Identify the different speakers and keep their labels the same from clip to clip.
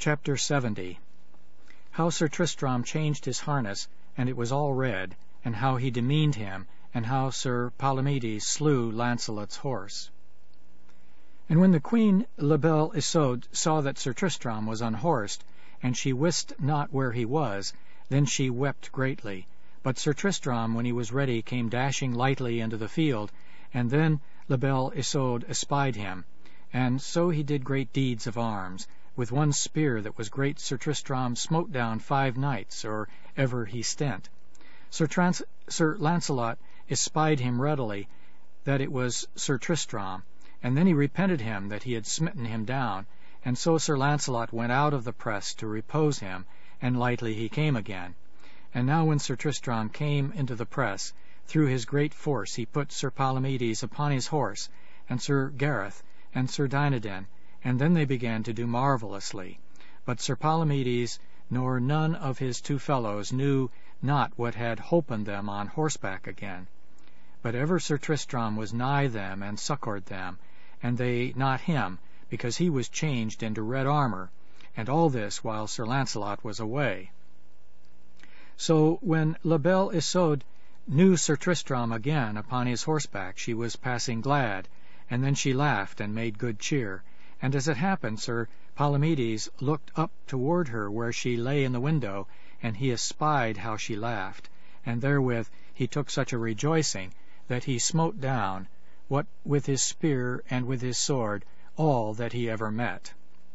Speaker 1: Chapter 70. How Sir Tristram changed his harness, and it was all red, and how he demeaned him, and how Sir Palomides slew Launcelot's horse. And when the Queen La Belle Isaud saw that Sir Tristram was unhorsed, and she wist not where he was, then she wept greatly. But Sir Tristram, when he was ready, came dashing lightly into the field, and then La Belle Isaud espied him. And so he did great deeds of arms. With one spear that was great Sir Tristram smote down 5 knights, or ever he stent. Sir Launcelot espied him readily, that it was Sir Tristram, and then he repented him that he had smitten him down, and so Sir Launcelot went out of the press to repose him, and lightly he came again. And now when Sir Tristram came into the press, through his great force he put Sir Palomides upon his horse, and Sir Gareth, and Sir Dinadan, and then they began to do marvellously. But Sir Palomides nor none of his 2 fellows knew not what had holpen them on horseback again. But ever Sir Tristram was nigh them and succoured them, and they not him, because he was changed into red armour, and all this while Sir Launcelot was away. So when La Belle Isaud knew Sir Tristram again upon his horseback, she was passing glad, and then she laughed and made good cheer. And as it happened, Sir Palomides looked up toward her where she lay in the window, and he espied how she laughed, and therewith he took such a rejoicing that he smote down, what with his spear and with his sword, all that he ever met.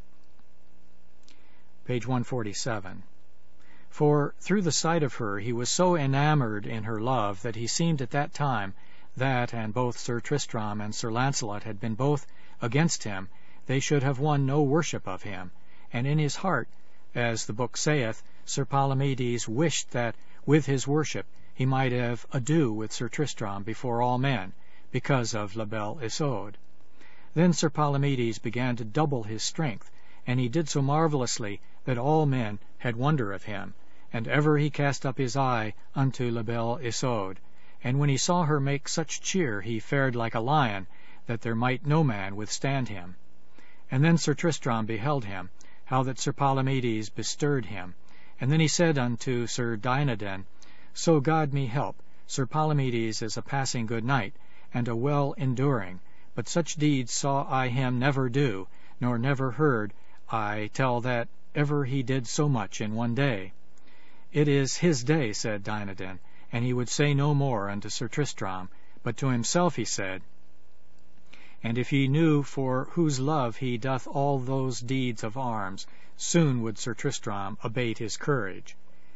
Speaker 1: Page 147. For through the sight of her he was so enamoured in her love that he seemed at that time that, and both Sir Tristram and Sir Launcelot had been both against him, they should have won no worship of him. And in his heart, as the book saith, Sir Palomides wished that with his worship he might have ado with Sir Tristram before all men, because of La Belle Isaud. Then Sir Palomides began to double his strength, and he did so marvellously that all men had wonder of him, and ever he cast up his eye unto La Belle Isaud. And when he saw her make such cheer, he fared like a lion, that there might no man withstand him. And then Sir Tristram beheld him, how that Sir Palomides bestirred him. And then he said unto Sir Dinadan, So God me help, Sir Palomides is a passing good knight, and a well enduring, but such deeds saw I him never do, nor never heard I tell that ever he did so much in one day. It is his day, said Dinadan, and he would say no more unto Sir Tristram, but to himself he said, And if he knew for whose love he doth all those deeds of arms, soon would Sir Tristram abate his courage.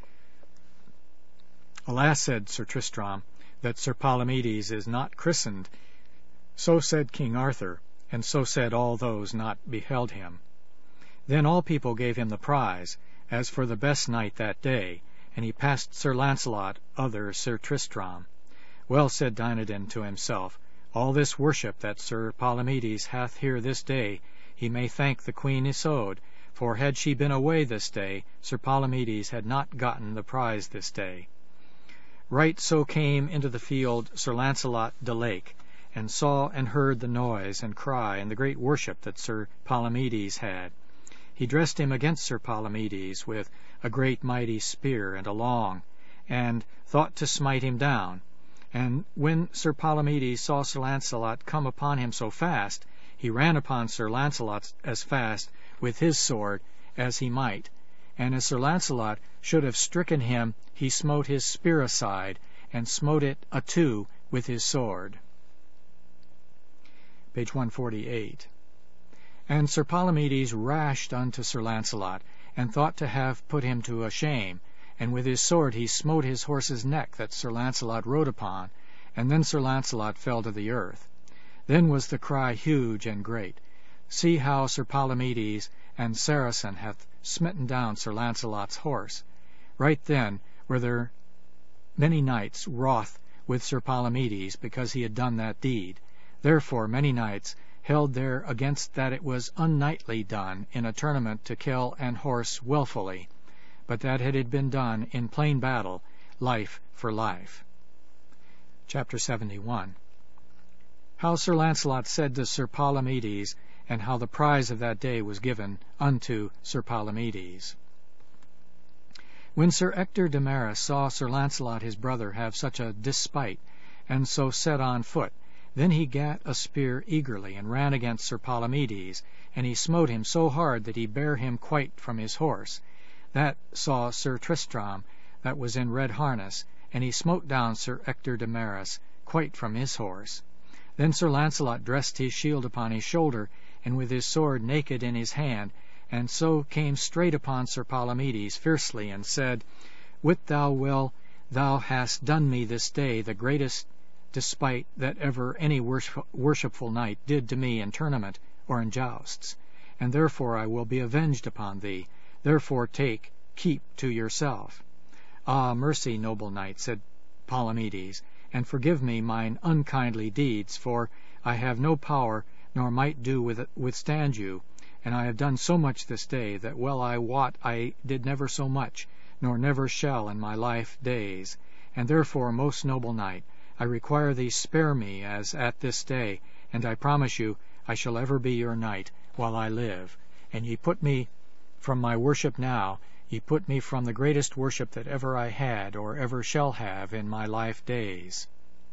Speaker 1: Alas, said Sir Tristram, that Sir Palomides is not christened. So said King Arthur, and so said all those not beheld him. Then all people gave him the prize, as for the best knight that day, and he passed Sir Launcelot, other Sir Tristram. Well, said Dinadan to himself, all this worship that Sir Palomides hath here this day, he may thank the Queen Isaud, for had she been away this day, Sir Palomides had not gotten the prize this day. Right so came into the field Sir Launcelot de Lake, and saw and heard the noise and cry and the great worship that Sir Palomides had. He dressed him against Sir Palomides with a great mighty spear and a long, and thought to smite him down. And when Sir Palomides saw Sir Launcelot come upon him so fast, he ran upon Sir Launcelot as fast with his sword as he might. And as Sir Launcelot should have stricken him, he smote his spear aside, and smote it a 2 with his sword. Page 148. And Sir Palomides rashed unto Sir Launcelot, and thought to have put him to a shame, and with his sword he smote his horse's neck that Sir Launcelot rode upon, and then Sir Launcelot fell to the earth. Then was the cry huge and great, See how Sir Palomides and Saracen hath smitten down Sir Launcelot's horse. Right then were there many knights wroth with Sir Palomides, because he had done that deed. Therefore many knights held there against that it was unknightly done in a tournament to kill an horse wilfully, but that it had been done in plain battle, life for life. Chapter 71. How Sir Launcelot said to Sir Palomides, and how the prize of that day was given unto Sir Palomides. When Sir Ector de Maris saw Sir Launcelot his brother have such a despite, and so set on foot, then he gat a spear eagerly, and ran against Sir Palomides, and he smote him so hard that he bare him quite from his horse. That saw Sir Tristram, that was in red harness, and he smote down Sir Ector de Maris quite from his horse. Then Sir Launcelot dressed his shield upon his shoulder, and with his sword naked in his hand, and so came straight upon Sir Palomides fiercely, and said, Wit thou well thou hast done me this day the greatest despite that ever any worshipful knight did to me in tournament or in jousts, and therefore I will be avenged upon thee. Therefore keep to yourself. Ah, mercy, noble knight, said Palomides, and forgive me mine unkindly deeds, for I have no power nor might do withstand you, and I have done so much this day that well I wot I did never so much, nor never shall in my life days. And therefore, most noble knight, I require thee spare me as at this day, and I promise you I shall ever be your knight while I live. And ye put me from my worship now, ye put me from the greatest worship that ever I had or ever shall have in my life days.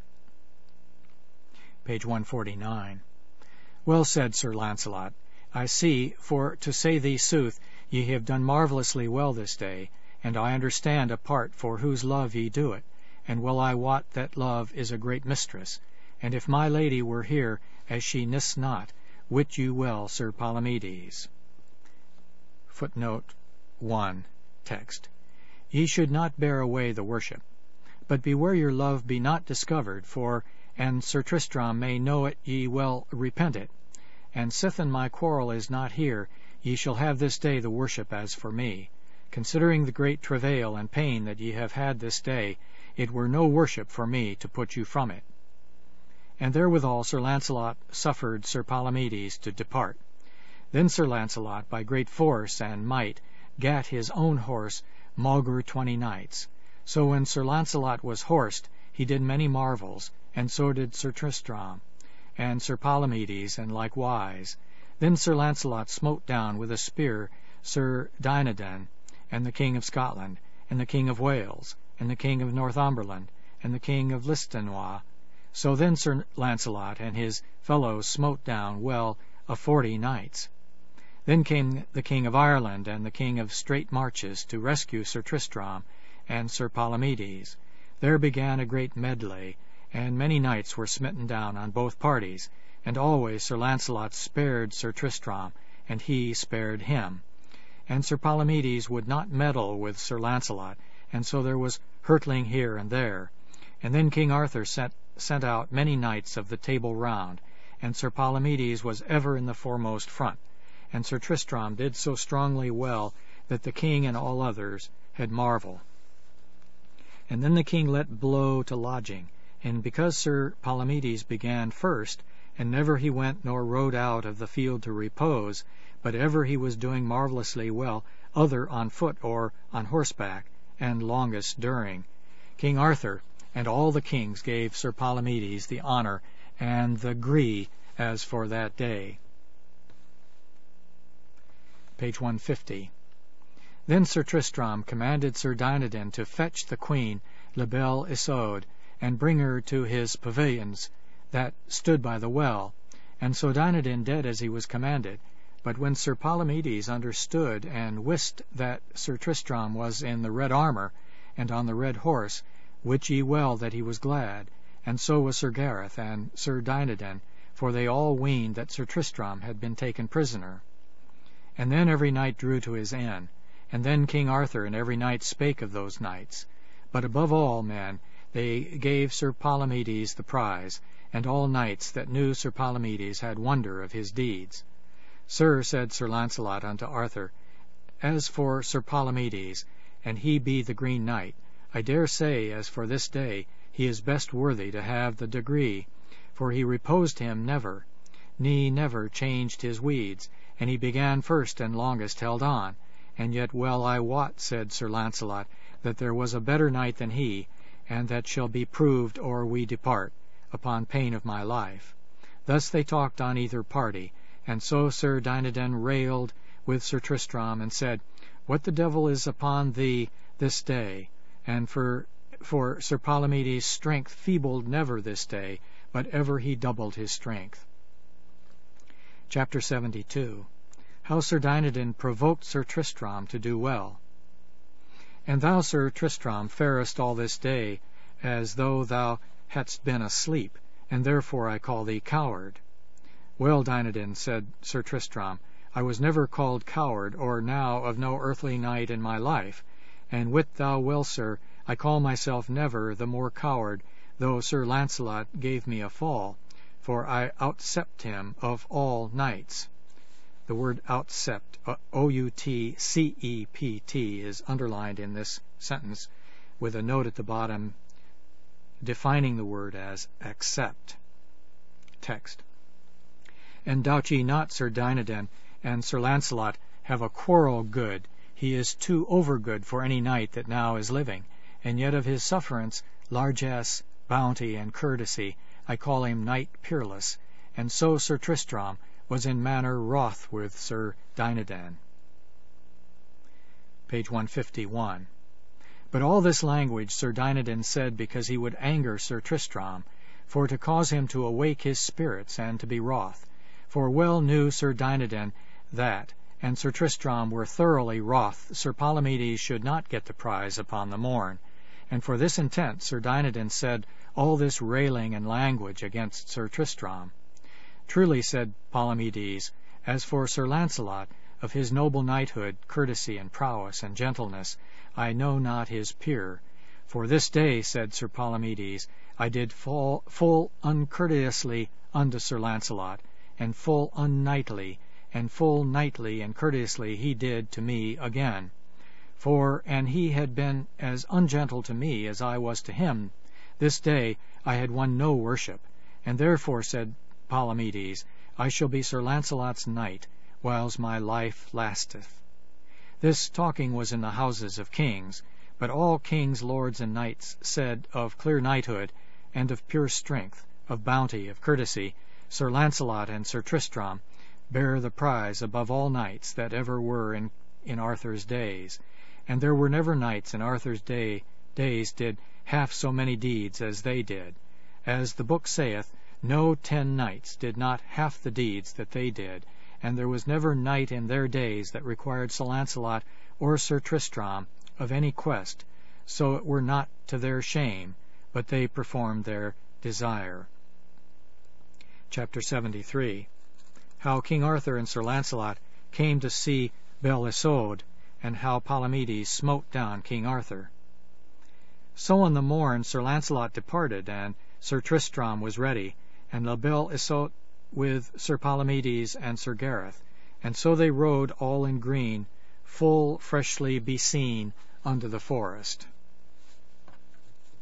Speaker 1: Page 149. Well said, Sir Launcelot. I see, for to say thee sooth, ye have done marvellously well this day, and I understand a part for whose love ye do it, and well I wot that love is a great mistress. And if my lady were here, as she nis not, wit you well, Sir Palomides. Footnote 1. Text. Ye should not bear away the worship, but beware your love be not discovered, for and Sir Tristram may know it, ye well repent it. And sithen my quarrel is not here, ye shall have this day the worship as for me. Considering the great travail and pain that ye have had this day, it were no worship for me to put you from it. And therewithal Sir Launcelot suffered Sir Palomides to depart. Then Sir Launcelot, by great force and might, gat his own horse maugre 20 knights. So when Sir Launcelot was horsed, he did many marvels, and so did Sir Tristram, and Sir Palomides, and likewise. Then Sir Launcelot smote down with a spear Sir Dinadan, and the King of Scotland, and the King of Wales, and the King of Northumberland, and the King of Listinois. So then Sir Launcelot and his fellows smote down well a 40 knights. Then came the King of Ireland and the King of Straight Marches to rescue Sir Tristram and Sir Palomides. There began a great medley, and many knights were smitten down on both parties, and always Sir Launcelot spared Sir Tristram, and he spared him. And Sir Palomides would not meddle with Sir Launcelot, and so there was hurtling here and there. And then King Arthur sent out many knights of the Table Round, and Sir Palomides was ever in the foremost front, and Sir Tristram did so strongly well that the king and all others had marvel. And then the king let blow to lodging, and because Sir Palomides began first, and never he went nor rode out of the field to repose, but ever he was doing marvellously well, other on foot or on horseback, and longest during, King Arthur and all the kings gave Sir Palomides the honour and the gree as for that day. Page 150. Then Sir Tristram commanded Sir Dinadan to fetch the queen, La Belle Isaud, and bring her to his pavilions that stood by the well. And so Dinadan did as he was commanded. But when Sir Palomides understood and wist that Sir Tristram was in the red armour, and on the red horse, wit ye well that he was glad, and so was Sir Gareth and Sir Dinadan, for they all weened that Sir Tristram had been taken prisoner. And then every knight drew to his inn, and then King Arthur and every knight spake of those knights. But above all men they gave Sir Palomides the prize, and all knights that knew Sir Palomides had wonder of his deeds. Sir, said Sir Launcelot unto Arthur, as for Sir Palomides, and he be the Green Knight, I dare say, as for this day, he is best worthy to have the degree, for he reposed him never, ne never changed his weeds, and he began first and longest held on. And yet well I wot, said Sir Launcelot, that there was a better knight than he, and that shall be proved or we depart, upon pain of my life. Thus they talked on either party, And so Sir Dinadan railed with Sir Tristram, and said, What the devil is upon thee this day? And for Sir Palomides' strength feebled never this day, but ever he doubled his strength. Chapter 72. How Sir Dinadan provoked Sir Tristram to do well. And thou, Sir Tristram, farest all this day as though thou hadst been asleep, and therefore I call thee coward. Well, Dinadan, said Sir Tristram, I was never called coward, or now of no earthly knight in my life, and wit thou well, sir, I call myself never the more coward, though Sir Launcelot gave me a fall, for I outcept him of all knights. The word outcept, O-U-T-C-E-P-T, is underlined in this sentence, with a note at the bottom defining the word as accept. Text. And doubt ye not, Sir Dinadan and Sir Launcelot have a quarrel good. He is too overgood for any knight that now is living, and yet of his sufferance, largesse, bounty, and courtesy, I call him knight peerless. And so Sir Tristram was in manner wroth with Sir Dinadan. Page 151. But all this language Sir Dinadan said because he would anger Sir Tristram, for to cause him to awake his spirits and to be wroth. For well knew Sir Dinadan that, and Sir Tristram were thoroughly wroth Sir Palomides should not get the prize upon the morn. And for this intent Sir Dinadan said all this railing and language against Sir Tristram. Truly, said Palomides, as for Sir Launcelot, of his noble knighthood, courtesy, and prowess, and gentleness, I know not his peer. For this day, said Sir Palomides, I did fall full uncourteously unto Sir Launcelot, and full unknightly, and full knightly and courteously he did to me again. For, an he had been as ungentle to me as I was to him, this day I had won no worship, and therefore, said Palomides, I shall be Sir Launcelot's knight, whiles my life lasteth. This talking was in the houses of kings, but all kings, lords, and knights said of clear knighthood, and of pure strength, of bounty, of courtesy, Sir Launcelot and Sir Tristram bear the prize above all knights that ever were in Arthur's days. And there were never knights in Arthur's days did half so many deeds as they did. As the book saith, no 10 knights did not half the deeds that they did, and there was never knight in their days that required Sir Launcelot or Sir Tristram of any quest, so it were not to their shame, but they performed their desire. Chapter 73. How King Arthur and Sir Launcelot came to see Belle Isoud, and how Palomides smote down King Arthur. So on the morn Sir Launcelot departed, and Sir Tristram was ready, and La Belle Isoud with Sir Palomides and Sir Gareth, and so they rode all in green, full freshly beseen unto the forest.